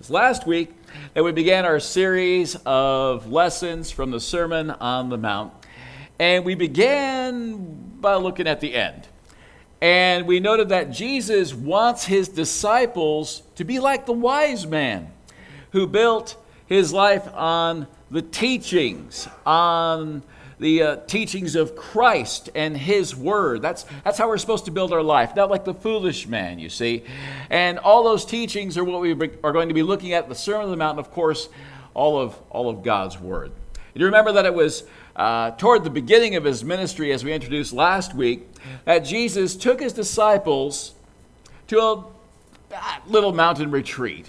was last week that we began our series of lessons from the Sermon on the Mount. And we began by looking at the end. And we noted that Jesus wants his disciples to be like the wise man who built his life on the teachings, on the teachings of Christ and his word. That's how we're supposed to build our life, not like the foolish man, you see. And all those teachings are what we are going to be looking at, the Sermon on the Mount, and of course, all of God's word. You remember that it was toward the beginning of his ministry, as we introduced last week, that Jesus took his disciples to a little mountain retreat,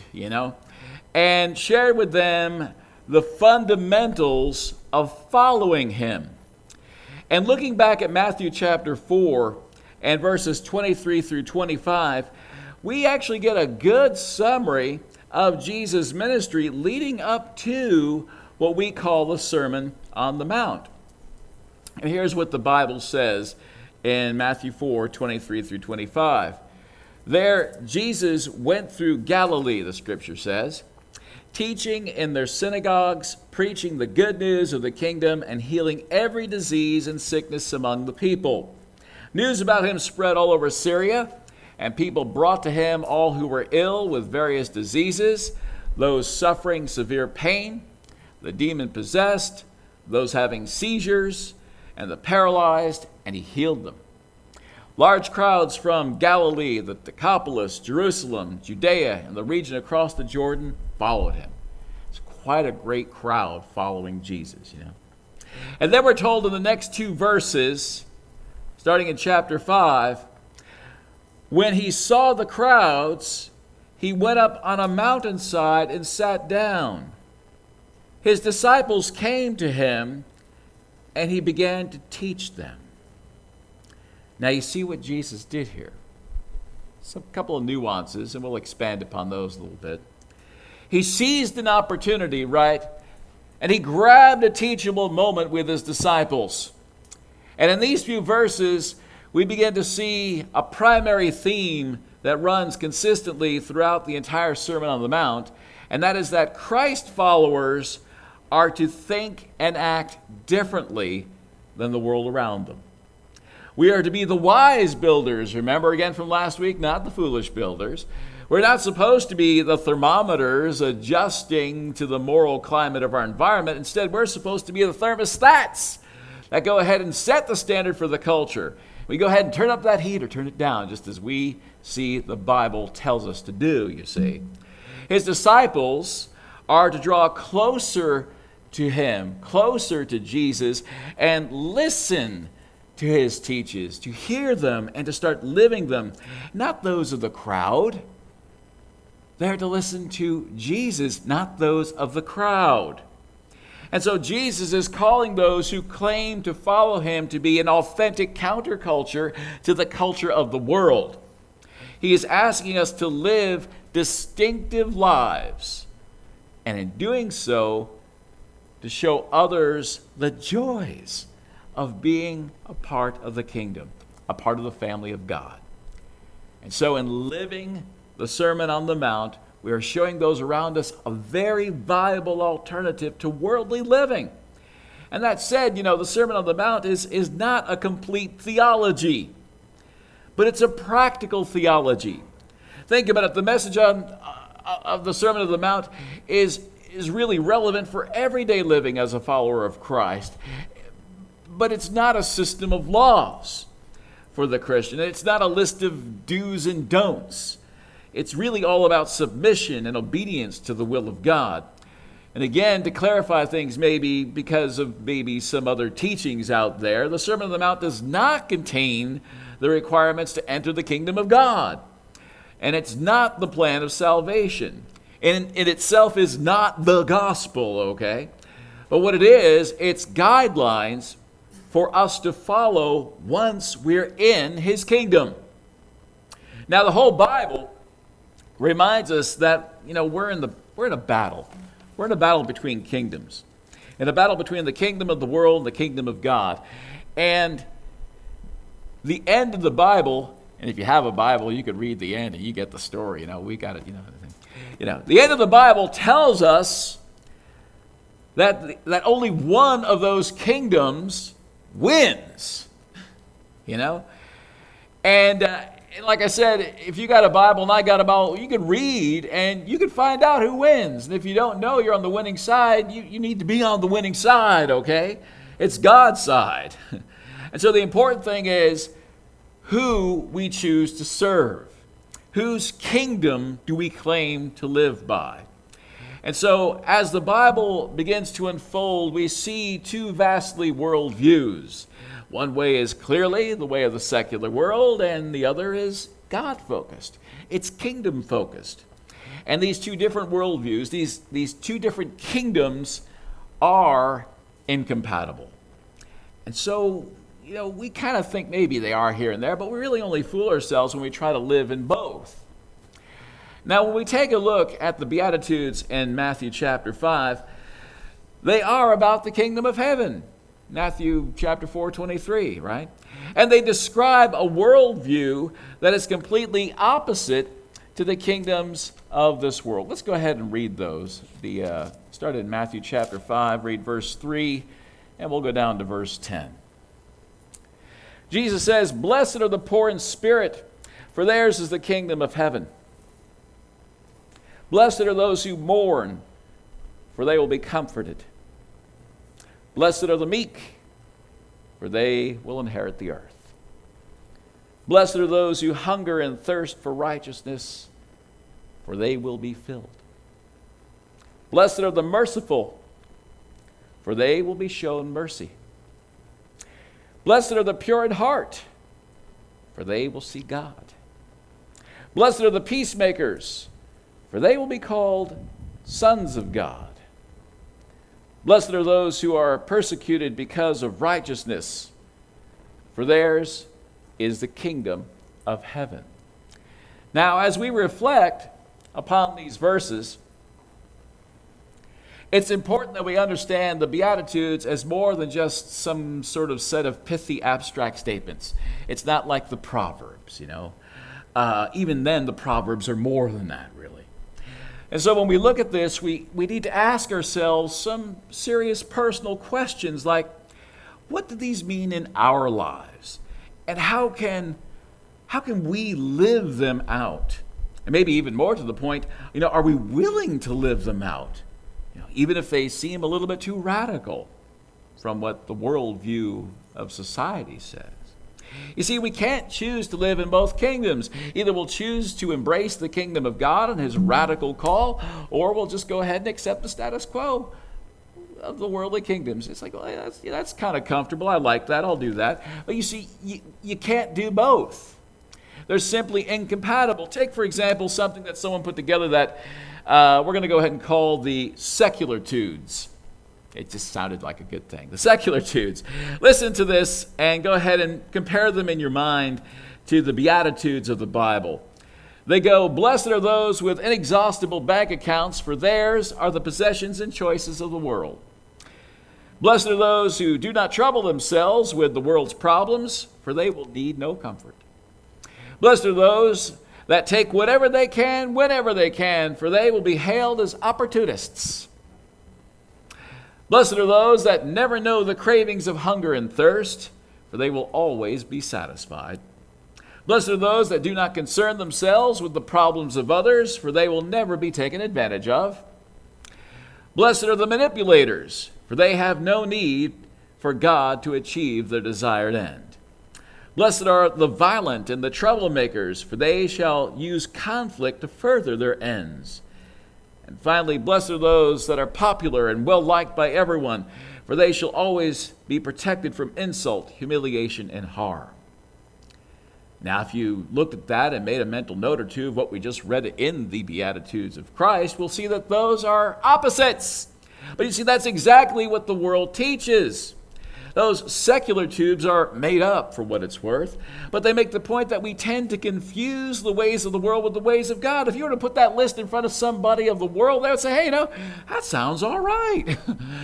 and shared with them the fundamentals of following him. And looking back at Matthew chapter 4 and verses 23 through 25, we actually get a good summary of Jesus' ministry leading up to what we call the Sermon on the Mount. And here's what the Bible says in Matthew 4, 23 through 25. There, Jesus went through Galilee, the scripture says, teaching in their synagogues, preaching the good news of the kingdom, and healing every disease and sickness among the people. News about him spread all over Syria, and people brought to him all who were ill with various diseases, those suffering severe pain, the demon-possessed, those having seizures, and the paralyzed, and he healed them. Large crowds from Galilee, the Decapolis, Jerusalem, Judea, and the region across the Jordan followed him. It's quite a great crowd following Jesus, And then we're told in the next two verses, starting in chapter 5, when he saw the crowds, he went up on a mountainside and sat down. His disciples came to him, and he began to teach them. Now you see what Jesus did here. A couple of nuances, and we'll expand upon those a little bit. He seized an opportunity, right? And he grabbed a teachable moment with his disciples. And in these few verses, we begin to see a primary theme that runs consistently throughout the entire Sermon on the Mount, and that is that Christ followers are to think and act differently than the world around them. We are to be the wise builders, remember again from last week, not the foolish builders. We're not supposed to be the thermometers adjusting to the moral climate of our environment. Instead, we're supposed to be the thermostats that go ahead and set the standard for the culture. We go ahead and turn up that heat or turn it down, just as we see the Bible tells us to do, you see. His disciples are to draw closer to him, closer to Jesus, and listen to his teachings, to hear them and to start living them, not those of the crowd. They're to listen to Jesus, not those of the crowd. And so Jesus is calling those who claim to follow him to be an authentic counterculture to the culture of the world. He is asking us to live distinctive lives, and in doing so, to show others the joys of being a part of the kingdom, a part of the family of God. And so in living the Sermon on the Mount, we are showing those around us a very viable alternative to worldly living. And that said, the Sermon on the Mount is not a complete theology, but it's a practical theology. Think about it. The message of the Sermon on the Mount is really relevant for everyday living as a follower of Christ. But it's not a system of laws for the Christian. It's not a list of do's and don'ts. It's really all about submission and obedience to the will of God. And again, to clarify things maybe because of maybe some other teachings out there, the Sermon on the Mount does not contain the requirements to enter the kingdom of God. And it's not the plan of salvation. And it itself is not the gospel, okay? But what it is, it's guidelines for us to follow once we're in his kingdom. Now, the whole Bible reminds us that, we're in a battle. We're in a battle between kingdoms. In a battle between the kingdom of the world and the kingdom of God. And the end of the Bible, and if you have a Bible, you could read the end and you get the story. We got it, The end of the Bible tells us that only one of those kingdoms wins. And like I said, if you got a Bible and I got a Bible, you can read and you can find out who wins. And if you don't know you're on the winning side, you need to be on the winning side, okay? It's God's side. And so the important thing is who we choose to serve. Whose kingdom do we claim to live by? And so as the Bible begins to unfold, we see two vastly worldviews. One way is clearly the way of the secular world, and the other is God-focused. It's kingdom-focused. And these two different worldviews, these two different kingdoms are incompatible. And so, we kind of think maybe they are here and there, but we really only fool ourselves when we try to live in both. Now, when we take a look at the Beatitudes in Matthew chapter 5, they are about the kingdom of heaven. Matthew chapter 4:23, right? And they describe a worldview that is completely opposite to the kingdoms of this world. Let's go ahead and read those. Start in Matthew chapter 5, read verse 3, and we'll go down to verse 10. Jesus says, "Blessed are the poor in spirit, for theirs is the kingdom of heaven. Blessed are those who mourn, for they will be comforted. Blessed are the meek, for they will inherit the earth. Blessed are those who hunger and thirst for righteousness, for they will be filled. Blessed are the merciful, for they will be shown mercy. Blessed are the pure in heart, for they will see God. Blessed are the peacemakers, for they will be called sons of God. Blessed are those who are persecuted because of righteousness, for theirs is the kingdom of heaven." Now, as we reflect upon these verses, it's important that we understand the Beatitudes as more than just some sort of set of pithy abstract statements. It's not like the Proverbs, Even then, the Proverbs are more than that, really. And so when we look at this, we need to ask ourselves some serious personal questions like, what do these mean in our lives? And how can we live them out? And maybe even more to the point, are we willing to live them out? Even if they seem a little bit too radical from what the worldview of society says. You see, we can't choose to live in both kingdoms. Either we'll choose to embrace the kingdom of God and his radical call, or we'll just go ahead and accept the status quo of the worldly kingdoms. It's like, well, that's kind of comfortable. I like that. I'll do that. But you see, you can't do both. They're simply incompatible. Take, for example, something that someone put together that we're going to go ahead and call the secularitudes. It just sounded like a good thing. The secularitudes. Listen to this and go ahead and compare them in your mind to the Beatitudes of the Bible. They go, "Blessed are those with inexhaustible bank accounts, for theirs are the possessions and choices of the world. Blessed are those who do not trouble themselves with the world's problems, for they will need no comfort. Blessed are those that take whatever they can, whenever they can, for they will be hailed as opportunists. Blessed are those that never know the cravings of hunger and thirst, for they will always be satisfied. Blessed are those that do not concern themselves with the problems of others, for they will never be taken advantage of. Blessed are the manipulators, for they have no need for God to achieve their desired end. Blessed are the violent and the troublemakers, for they shall use conflict to further their ends. And finally, blessed are those that are popular and well-liked by everyone, for they shall always be protected from insult, humiliation, and harm." Now, if you looked at that and made a mental note or two of what we just read in the Beatitudes of Christ, we'll see that those are opposites. But you see, that's exactly what the world teaches. Those secularitudes are made up for what it's worth, but they make the point that we tend to confuse the ways of the world with the ways of God. If you were to put that list in front of somebody of the world, they would say, hey, that sounds all right.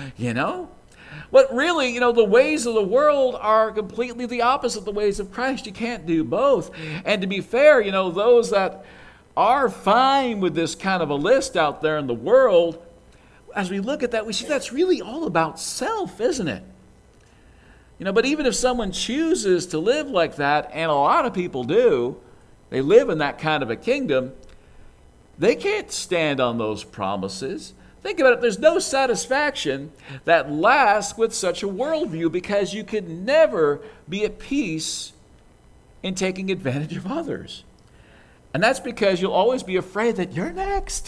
But really, the ways of the world are completely the opposite of the ways of Christ. You can't do both. And to be fair, those that are fine with this kind of a list out there in the world, as we look at that, we see that's really all about self, isn't it? But even if someone chooses to live like that, and a lot of people do, they live in that kind of a kingdom, they can't stand on those promises. Think about it, there's no satisfaction that lasts with such a worldview, because you could never be at peace in taking advantage of others. And that's because you'll always be afraid that you're next.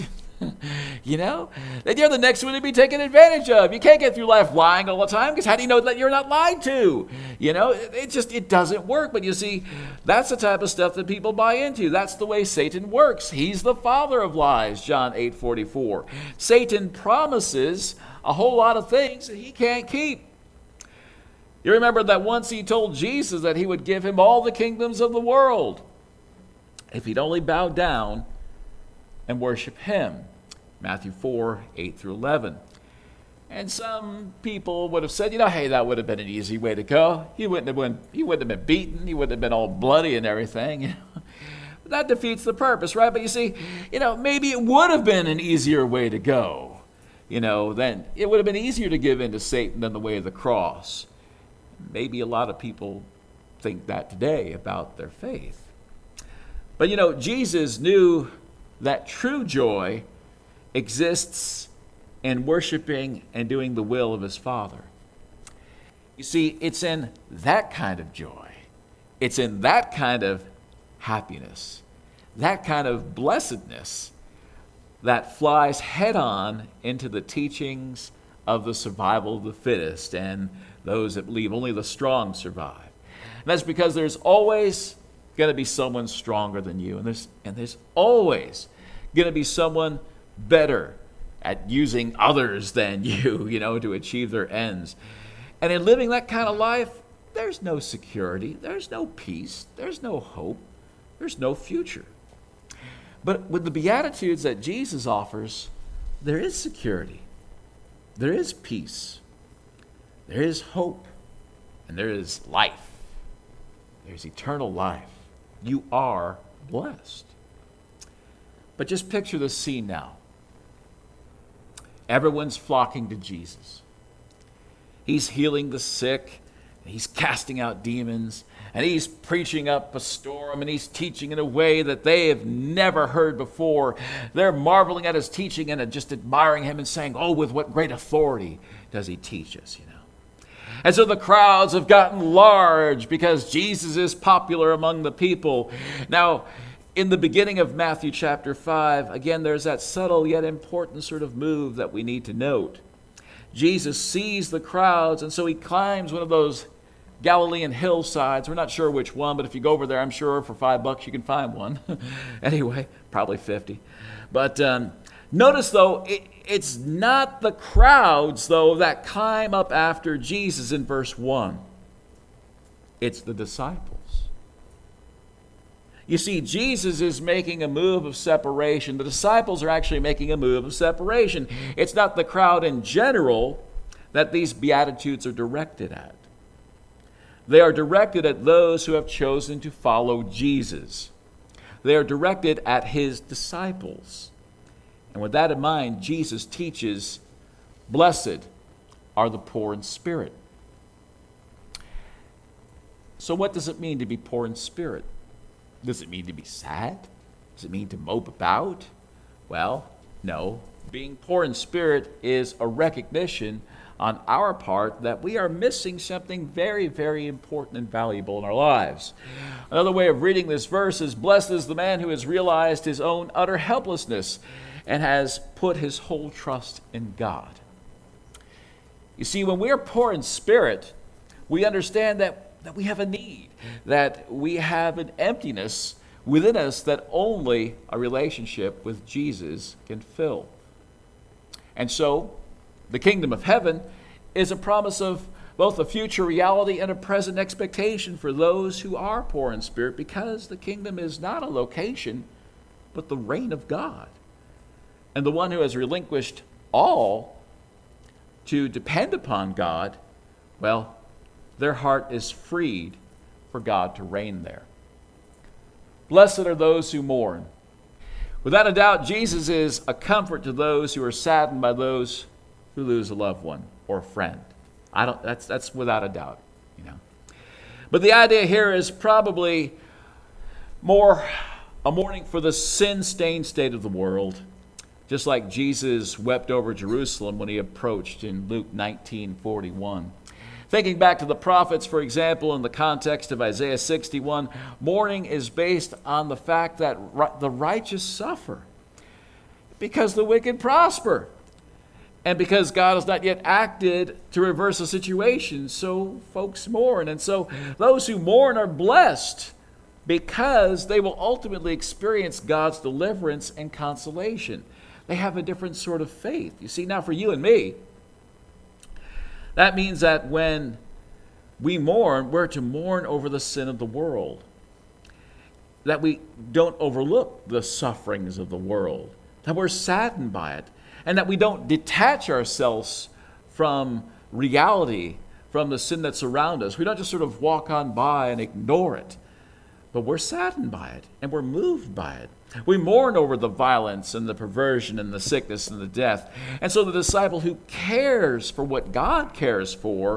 That you're the next one to be taken advantage of. You can't get through life lying all the time, because how do you know that you're not lied to? It doesn't work. But you see, that's the type of stuff that people buy into. That's the way Satan works. He's the father of lies, John 8:44. Satan promises a whole lot of things that he can't keep. You remember that once he told Jesus that he would give him all the kingdoms of the world if he'd only bow down and worship him. Matthew 4:8-11. And some people would have said, hey, that would have been an easy way to go. He wouldn't have been beaten. He wouldn't have been all bloody and everything. But that defeats the purpose, right? But you see, maybe it would have been an easier way to go. Then it would have been easier to give in to Satan than the way of the cross. Maybe a lot of people think that today about their faith. But Jesus knew that true joy exists in worshiping and doing the will of his Father. You see, it's in that kind of joy, it's in that kind of happiness, that kind of blessedness that flies head-on into the teachings of the survival of the fittest and those that believe only the strong survive. And that's because there's always going to be someone stronger than you, and there's always going to be someone better at using others than you, to achieve their ends. And in living that kind of life, there's no security, there's no peace, there's no hope, there's no future. But with the Beatitudes that Jesus offers, there is security, there is peace, there is hope, and there is life. There's eternal life. You are blessed. But just picture the scene now. Everyone's flocking to Jesus. He's healing the sick, he's casting out demons, and he's preaching up a storm, and he's teaching in a way that they have never heard before. They're marveling at his teaching and just admiring him and saying, with what great authority does he teach us, And so the crowds have gotten large because Jesus is popular among the people. Now, in the beginning of Matthew chapter 5, again, there's that subtle yet important sort of move that we need to note. Jesus sees the crowds, and so he climbs one of those Galilean hillsides. We're not sure which one, but if you go over there, I'm sure for $5 you can find one. Anyway, probably 50. But notice, though, it's not the crowds, though, that climb up after Jesus in verse 1. It's the disciples. You see, Jesus is making a move of separation. The disciples are actually making a move of separation. It's not the crowd in general that these Beatitudes are directed at. They are directed at those who have chosen to follow Jesus. They are directed at his disciples. And with that in mind, Jesus teaches, "Blessed are the poor in spirit." So what does it mean to be poor in spirit? Does it mean to be sad? Does it mean to mope about? Well, no. Being poor in spirit is a recognition on our part that we are missing something very, very important and valuable in our lives. Another way of reading this verse is, "Blessed is the man who has realized his own utter helplessness and has put his whole trust in God." You see, when we are poor in spirit, we understand that we have a need, that we have an emptiness within us that only a relationship with Jesus can fill. And so, the kingdom of heaven is a promise of both a future reality and a present expectation for those who are poor in spirit, because the kingdom is not a location, but the reign of God. And the one who has relinquished all to depend upon God, well, their heart is freed for God to reign there. Blessed are those who mourn. Without a doubt, Jesus is a comfort to those who are saddened by those who lose a loved one or a friend. That's without a doubt, you know. But the idea here is probably more a mourning for the sin-stained state of the world, just like Jesus wept over Jerusalem when he approached in Luke 19:41. Thinking back to the prophets, for example, in the context of Isaiah 61, mourning is based on the fact that the righteous suffer because the wicked prosper and because God has not yet acted to reverse the situation. So folks mourn. And so those who mourn are blessed because they will ultimately experience God's deliverance and consolation. They have a different sort of faith. You see, now for you and me, that means that when we mourn, we're to mourn over the sin of the world. That we don't overlook the sufferings of the world. That we're saddened by it. And that we don't detach ourselves from reality, from the sin that's around us. We don't just sort of walk on by and ignore it. But we're saddened by it, and we're moved by it. We mourn over the violence and the perversion and the sickness and the death. And so the disciple who cares for what God cares for,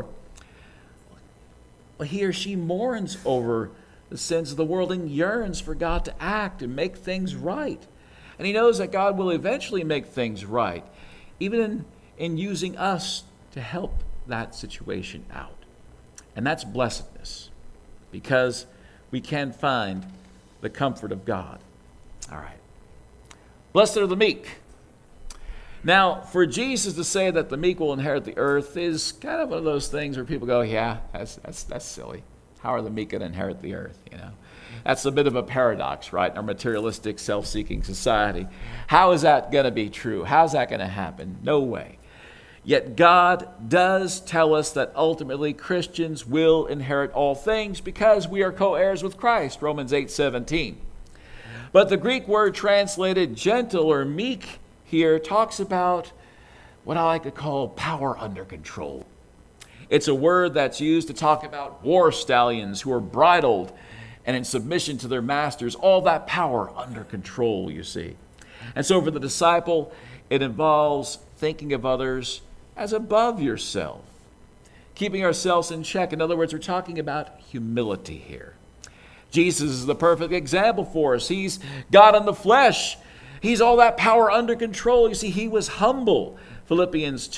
he or she mourns over the sins of the world and yearns for God to act and make things right. And he knows that God will eventually make things right, even in using us to help that situation out. And that's blessedness, because we can find the comfort of God. All right. Blessed are the meek. Now, for Jesus to say that the meek will inherit the earth is kind of one of those things where people go, yeah, that's silly. How are the meek going to inherit the earth, you know? That's a bit of a paradox, right, in our materialistic, self-seeking society. How is that going to be true? How's that going to happen? No way. Yet God does tell us that ultimately Christians will inherit all things because we are co-heirs with Christ, Romans 8:17. But the Greek word translated gentle or meek here talks about what I like to call power under control. It's a word that's used to talk about war stallions who are bridled and in submission to their masters, all that power under control, you see. And so for the disciple, it involves thinking of others as above yourself, keeping ourselves in check. In other words, we're talking about humility here. Jesus is the perfect example for us. He's God in the flesh. He's all that power under control. You see, he was humble. Philippians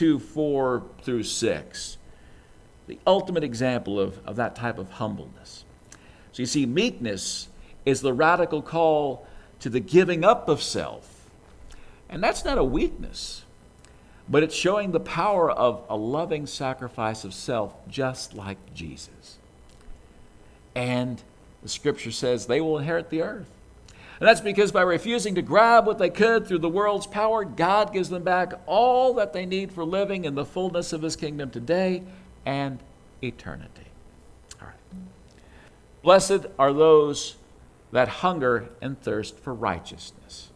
2:4-6. The ultimate example of that type of humbleness. So you see, meekness is the radical call to the giving up of self. And that's not a weakness, but it's showing the power of a loving sacrifice of self, just like Jesus. And the scripture says they will inherit the earth. And that's because by refusing to grab what they could through the world's power, God gives them back all that they need for living in the fullness of his kingdom today and eternity. All right. Blessed are those that hunger and thirst for righteousness.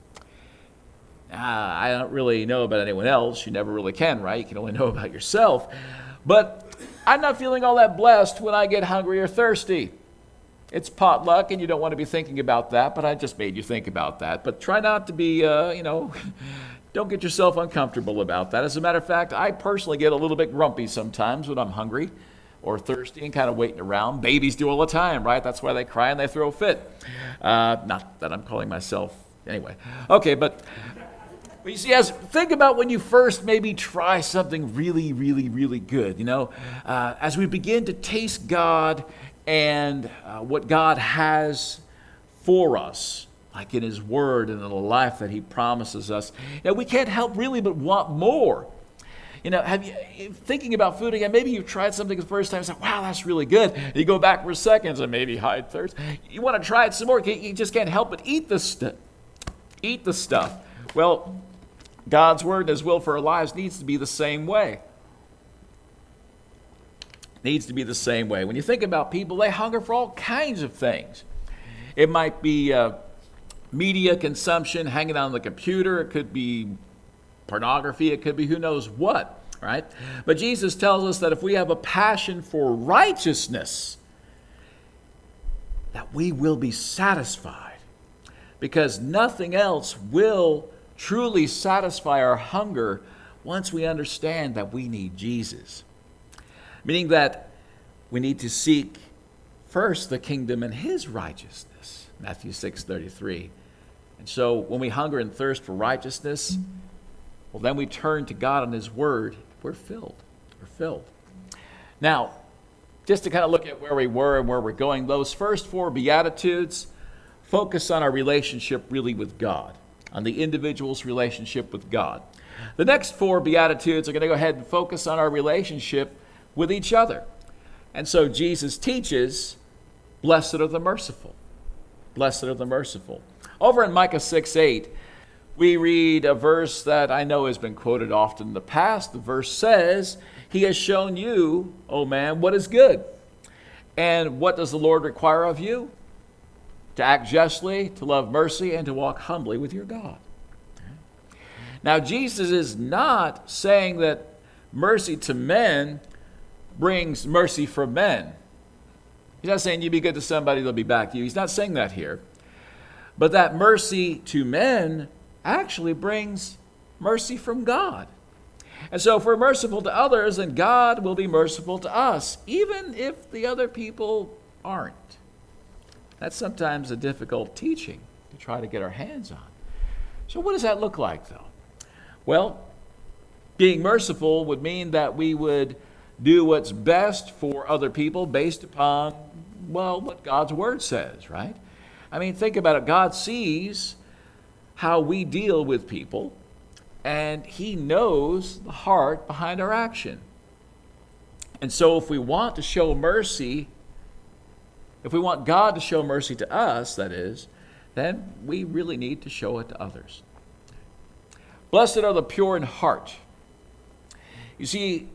I don't really know about anyone else. You never really can, right? You can only know about yourself. But I'm not feeling all that blessed when I get hungry or thirsty. It's potluck, and you don't want to be thinking about that, but I just made you think about that. But try not to be, don't get yourself uncomfortable about that. As a matter of fact, I personally get a little bit grumpy sometimes when I'm hungry or thirsty and kind of waiting around. Babies do all the time, right? That's why they cry and they throw a fit. Not that I'm calling myself, anyway. Okay, but you see, think about when you first maybe try something really, really, really good, as we begin to taste God and what God has for us, like in his word and in the life that he promises us, we can't help really but want more. Have you, thinking about food again, maybe you've tried something the first time and said, wow, that's really good. You go back for seconds and maybe hide thirst. You want to try it some more. You just can't help but eat the stuff. Well, God's word and his will for our lives needs to be the same way. Needs to be the same way. When you think about people, they hunger for all kinds of things. It might be media consumption, hanging on the computer. It could be pornography. It could be who knows what, right? But Jesus tells us that if we have a passion for righteousness, that we will be satisfied because nothing else will truly satisfy our hunger once we understand that we need Jesus. Meaning that we need to seek first the kingdom and his righteousness, Matthew 6:33. And so when we hunger and thirst for righteousness, well, then we turn to God and his word. We're filled. We're filled. Now, just to kind of look at where we were and where we're going, those first 4 Beatitudes focus on our relationship really with God, on the individual's relationship with God. The next 4 Beatitudes are going to go ahead and focus on our relationship with each other. And so Jesus teaches, blessed are the merciful. Blessed are the merciful. Over in Micah 6:8, we read a verse that I know has been quoted often in the past. The verse says, he has shown you, O man, what is good. And what does the Lord require of you? To act justly, to love mercy, and to walk humbly with your God. Now, Jesus is not saying that mercy to men brings mercy from men. He's not saying you be good to somebody, they'll be back to you. He's not saying that here. But that mercy to men actually brings mercy from God. And so if we're merciful to others, then God will be merciful to us, even if the other people aren't. That's sometimes a difficult teaching to try to get our hands on. So what does that look like, though? Well, being merciful would mean that we would do what's best for other people based upon, well, what God's word says, right? I mean, think about it. God sees how we deal with people, and he knows the heart behind our action. And so if we want to show mercy, if we want God to show mercy to us, that is, then we really need to show it to others. Blessed are the pure in heart. You see,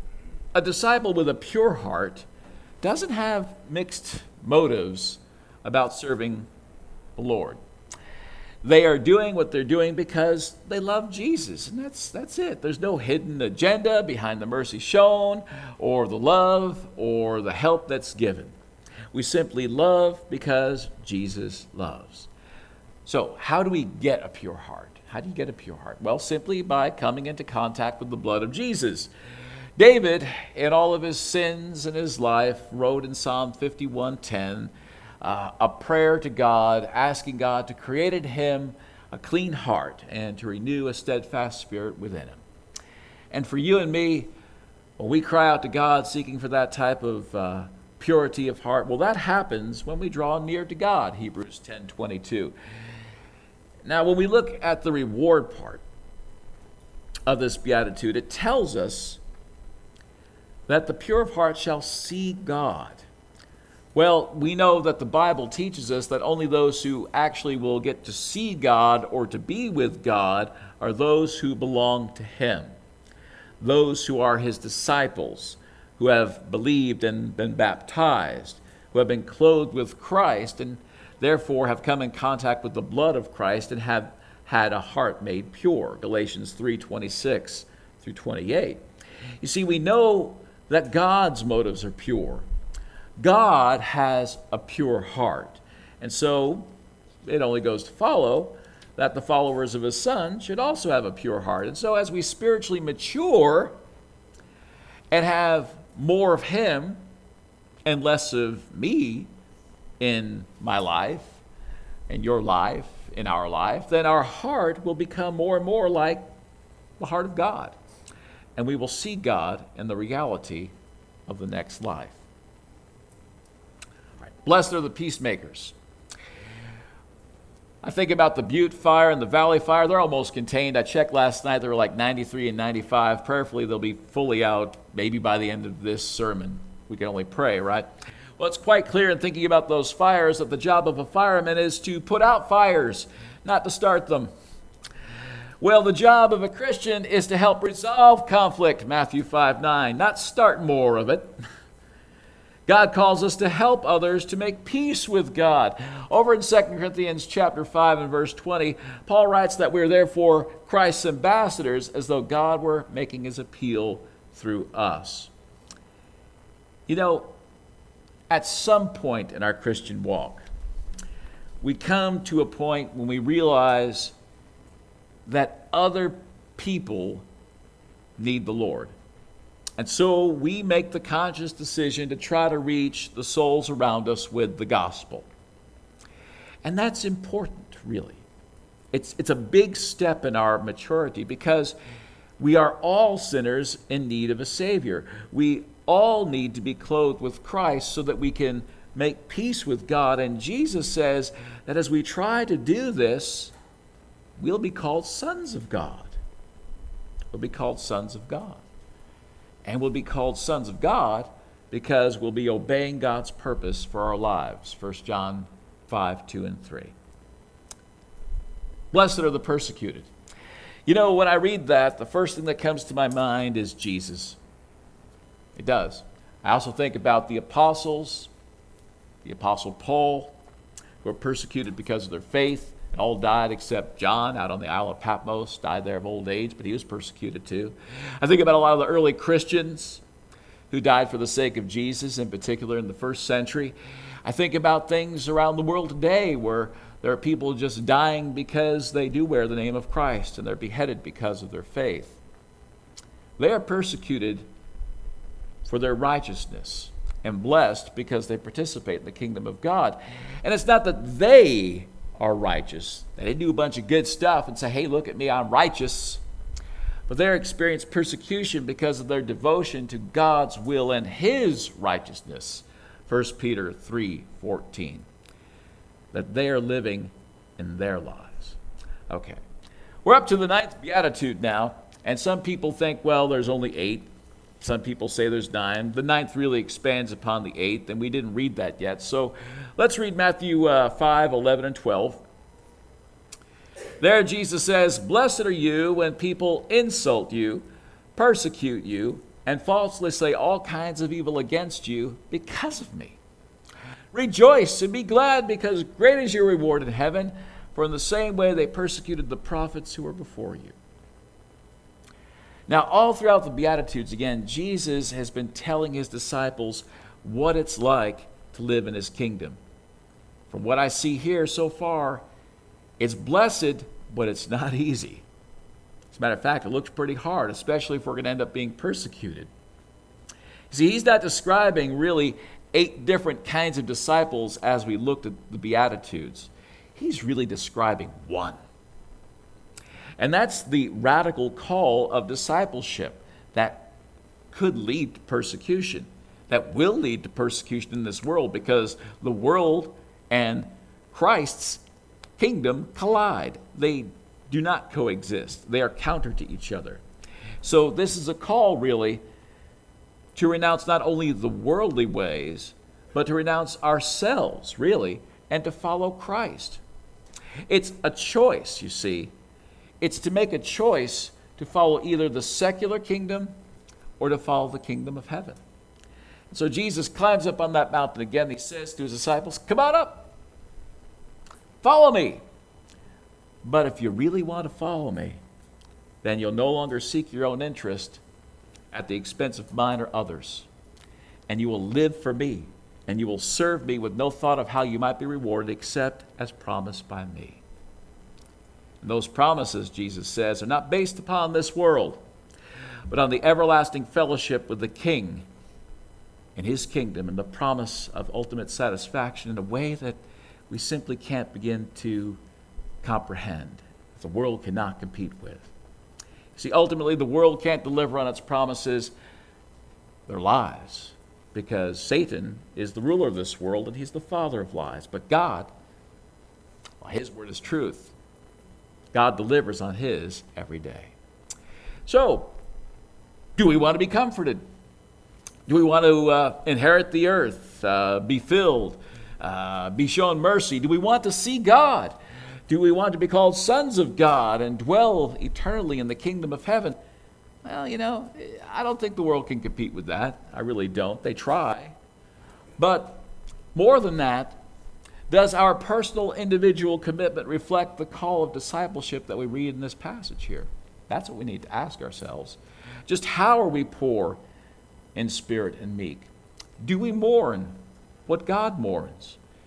a disciple with a pure heart doesn't have mixed motives about serving the Lord. They are doing what they're doing because they love Jesus, and that's it. There's no hidden agenda behind the mercy shown or the love or the help that's given. We simply love because Jesus loves. So how do we get a pure heart? How do you get a pure heart? Well, simply by coming into contact with the blood of Jesus. David, in all of his sins in his life, wrote in Psalm 51:10, a prayer to God, asking God to create in him a clean heart and to renew a steadfast spirit within him. And for you and me, when we cry out to God seeking for that type of purity of heart, well, that happens when we draw near to God, Hebrews 10:22. Now, when we look at the reward part of this beatitude, it tells us that the pure of heart shall see God. Well, we know that the Bible teaches us that only those who actually will get to see God or to be with God are those who belong to him, those who are his disciples, who have believed and been baptized, who have been clothed with Christ and therefore have come in contact with the blood of Christ and have had a heart made pure, Galatians 3:26 through 28. You see, we know that God's motives are pure. God has a pure heart. And so it only goes to follow that the followers of his Son should also have a pure heart. And so as we spiritually mature and have more of him and less of me in my life, in your life, in our life, then our heart will become more and more like the heart of God. And we will see God in the reality of the next life. Blessed are the peacemakers. I think about the Butte fire and the Valley fire. They're almost contained. I checked last night. They were like 93 and 95. Prayerfully, they'll be fully out maybe by the end of this sermon. We can only pray, right? Well, it's quite clear in thinking about those fires that the job of a fireman is to put out fires, not to start them. Well, the job of a Christian is to help resolve conflict, Matthew 5:9, not start more of it. God calls us to help others to make peace with God. Over in 2 Corinthians chapter 5 and verse 20, Paul writes that we are therefore Christ's ambassadors, as though God were making his appeal through us. You know, at some point in our Christian walk, we come to a point when we realize that other people need the Lord. And so we make the conscious decision to try to reach the souls around us with the gospel. And that's important, really. It's a big step in our maturity because we are all sinners in need of a Savior. We all need to be clothed with Christ so that we can make peace with God. And Jesus says that as we try to do this, we'll be called sons of God. We'll be called sons of God. And we'll be called sons of God because we'll be obeying God's purpose for our lives. 1 John 5, 2 and 3. Blessed are the persecuted. You know, when I read that, the first thing that comes to my mind is Jesus. It does. I also think about the apostles, the Apostle Paul, who were persecuted because of their faith, and all died except John out on the Isle of Patmos, died there of old age, but he was persecuted too. I think about a lot of the early Christians who died for the sake of Jesus, in particular in the first century. I think about things around the world today where there are people just dying because they do wear the name of Christ, and they're beheaded because of their faith. They are persecuted for their righteousness and blessed because they participate in the kingdom of God. And it's not that they are righteous. They do a bunch of good stuff and say, hey, look at me, I'm righteous. But they experience persecution because of their devotion to God's will and his righteousness. 1 Peter 3:14. That they are living in their lives. Okay. We're up to the 9th beatitude now, and some people think, well, there's only 8. Some people say there's 9. The 9th really expands upon the 8th, and we didn't read that yet. So let's read Matthew 5, 11, and 12. There Jesus says, blessed are you when people insult you, persecute you, and falsely say all kinds of evil against you because of me. Rejoice and be glad, because great is your reward in heaven, for in the same way they persecuted the prophets who were before you. Now, all throughout the Beatitudes, again, Jesus has been telling his disciples what it's like to live in his kingdom. From what I see here so far, it's blessed, but it's not easy. As a matter of fact, it looks pretty hard, especially if we're going to end up being persecuted. See, he's not describing really 8 different kinds of disciples as we looked at the Beatitudes. He's really describing one. And that's the radical call of discipleship that could lead to persecution, that will lead to persecution in this world, because the world and Christ's kingdom collide. They do not coexist. They are counter to each other. So this is a call, really, to renounce not only the worldly ways, but to renounce ourselves, really, and to follow Christ. It's a choice, you see. It's to make a choice to follow either the secular kingdom or to follow the kingdom of heaven. So Jesus climbs up on that mountain again. He says to his disciples, come on up. Follow me. But if you really want to follow me, then you'll no longer seek your own interest at the expense of mine or others. And you will live for me, and you will serve me with no thought of how you might be rewarded except as promised by me. And those promises, Jesus says, are not based upon this world, but on the everlasting fellowship with the King and his kingdom and the promise of ultimate satisfaction in a way that we simply can't begin to comprehend, the world cannot compete with. See, ultimately, the world can't deliver on its promises. They're lies, because Satan is the ruler of this world and he's the father of lies. But God, well, his word is truth. God delivers on his every day. So, do we want to be comforted? Do we want to inherit the earth, be filled, be shown mercy? Do we want to see God? Do we want to be called sons of God and dwell eternally in the kingdom of heaven? Well, you know, I don't think the world can compete with that. I really don't. They try. But more than that, does our personal individual commitment reflect the call of discipleship that we read in this passage here? That's what we need to ask ourselves. Just how are we poor in spirit and meek? Do we mourn what God mourns?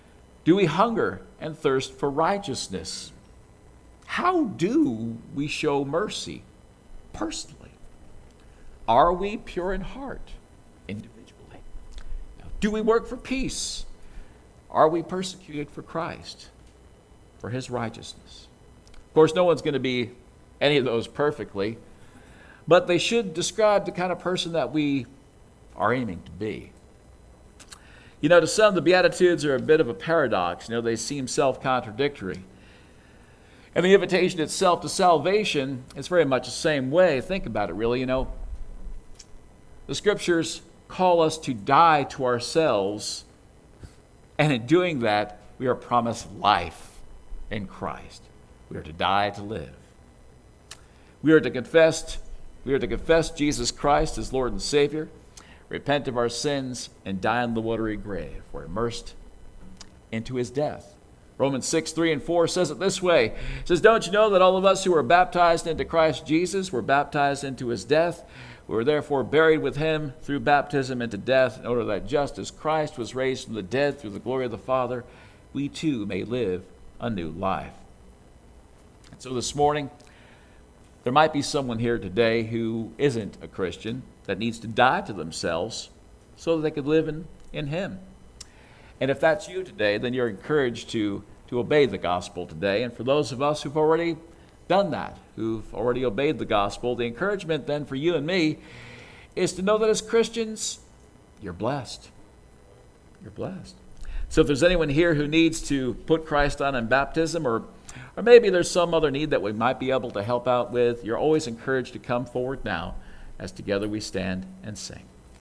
Do we hunger and thirst for righteousness? How do we show mercy personally? Are we pure in heart individually? Do we work for peace? Are we persecuted for Christ, for his righteousness? Of course, no one's going to be any of those perfectly, but they should describe the kind of person that we are aiming to be. You know, to some, the Beatitudes are a bit of a paradox. You know, they seem self-contradictory. And the invitation itself to salvation is very much the same way. Think about it, really. You know, the Scriptures call us to die to ourselves, and in doing that, we are promised life in Christ. We are to die to live. We are to confess Jesus Christ as Lord and Savior, repent of our sins, and die in the watery grave. We're immersed into his death. Romans 6:3-4 says it this way. It says, don't you know that all of us who were baptized into Christ Jesus were baptized into his death? We were therefore buried with him through baptism into death, in order that just as Christ was raised from the dead through the glory of the Father, we too may live a new life. And so this morning, there might be someone here today who isn't a Christian that needs to die to themselves so that they could live in him. And if that's you today, then you're encouraged to obey the gospel today. And for those of us who've already done that, who've already obeyed the gospel, the encouragement then for you and me is to know that as Christians, you're blessed. You're blessed. So if there's anyone here who needs to put Christ on in baptism, or maybe there's some other need that we might be able to help out with, you're always encouraged to come forward now as together we stand and sing.